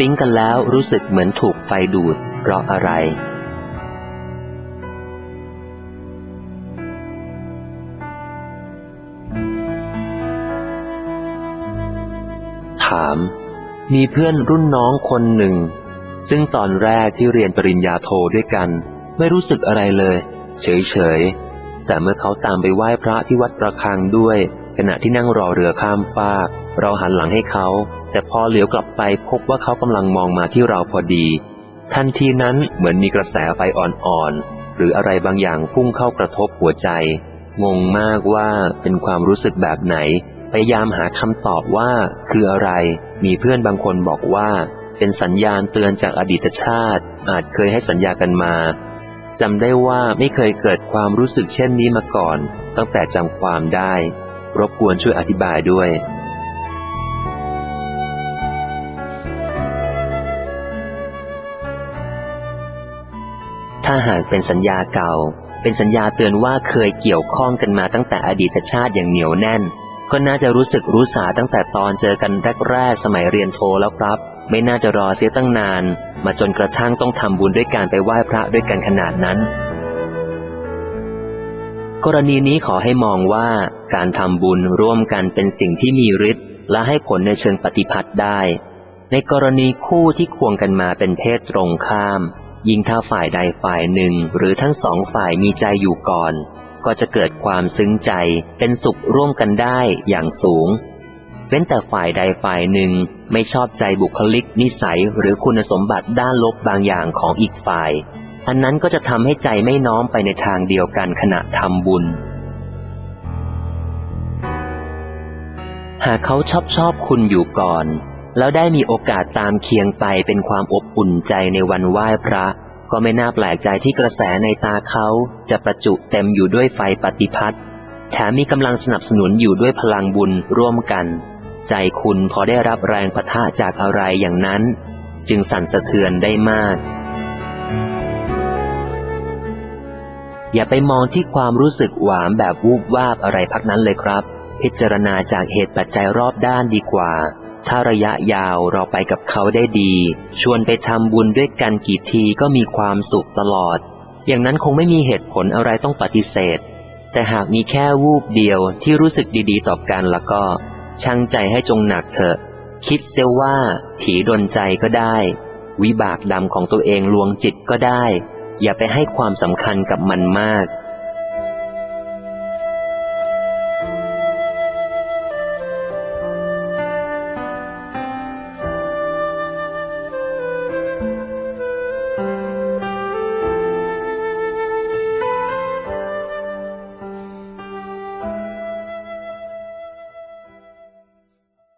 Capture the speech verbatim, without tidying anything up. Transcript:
ปิ๊งกันแล้วรู้สึกเหมือนถูกไฟดูดเพราะอะไรถามมีเพื่อนรุ่นน้องคนหนึ่งซึ่งตอนแรกที่เรียนปริญญาโทด้วยกันไม่รู้สึกอะไรเลยเฉยๆแต่เมื่อเขาตามไปไหว้พระที่วัดระฆังด้วยขณะที่นั่งรอเรือข้ามฟากเราหันหลังให้เขาแต่พอเหลียวกลับไปพบว่าเขากำลังมองมาที่เราพอดีทันทีนั้นเหมือนมีกระแสไฟอ่อนๆหรืออะไรบางอย่างพุ่งเข้ากระทบหัวใจงงมากว่าเป็นความรู้สึกแบบไหนพยายามหาคำตอบว่าคืออะไรมีเพื่อนบางคนบอกว่าเป็นสัญญาณเตือนจากอดีตชาติอาจเคยให้สัญญากันมาจำได้ว่าไม่เคยเกิดความรู้สึกเช่นนี้มาก่อนตั้งแต่จำความได้รบกวนช่วยอธิบายด้วยถ้าหากเป็นสัญญาเก่าเป็นสัญญาเตือนว่าเคยเกี่ยวข้องกันมาตั้งแต่อดีตชาติอย่างเหนียวแน่นก็น่าจะรู้สึกรู้สาตั้งแต่ตอนเจอกันแรกๆสมัยเรียนโทแล้วครับไม่น่าจะรอเสียตั้งนานมาจนกระทั่งต้องทำบุญด้วยการไปไหว้พระด้วยกันขนาดนั้นกรณีนี้ขอให้มองว่าการทำบุญร่วมกันเป็นสิ่งที่มีฤทธิ์และให้ผลในเชิงปฏิพัทธ์ได้ในกรณีคู่ที่ควงกันมาเป็นเพศตรงข้ามยิ่งถ้าฝ่ายใดฝ่ายหนึ่งหรือทั้งสองฝ่ายมีใจอยู่ก่อนก็จะเกิดความซึ้งใจเป็นสุขร่วมกันได้อย่างสูงเว้นแต่ฝ่ายใดฝ่ายหนึ่งไม่ชอบใจบุคลิกนิสัยหรือคุณสมบัติด้านลบบางอย่างของอีกฝ่ายอันนั้นก็จะทำให้ใจไม่น้อมไปในทางเดียวกันขณะทำบุญหากเขาชอบชอบคุณอยู่ก่อนแล้วได้มีโอกาสตามเคียงไปเป็นความอบอุ่นใจในวันไหว้พระก็ไม่น่าแปลกใจที่กระแสในตาเขาจะประจุเต็มอยู่ด้วยไฟปฏิพัทธ์แถมมีกำลังสนับสนุนอยู่ด้วยพลังบุญร่วมกันใจคุณพอได้รับแรงปะทะจากอะไรอย่างนั้นจึงสั่นสะเทือนได้มากอย่าไปมองที่ความรู้สึกหวามแบบวูบวาบอะไรพักนั้นเลยครับพิจารณาจากเหตุปัจจัยรอบด้านดีกว่าถ้าระยะยาวเราไปกับเขาได้ดีชวนไปทำบุญด้วยกันกี่ทีก็มีความสุขตลอดอย่างนั้นคงไม่มีเหตุผลอะไรต้องปฏิเสธแต่หากมีแค่วูบเดียวที่รู้สึกดีๆต่อกันแล้วก็ชั่งใจให้จงหนักเถอะคิดเสียว่าผีดลใจก็ได้วิบากดำของตัวเองลวงจิตก็ได้อย่าไปให้ความสำคัญกับมันมาก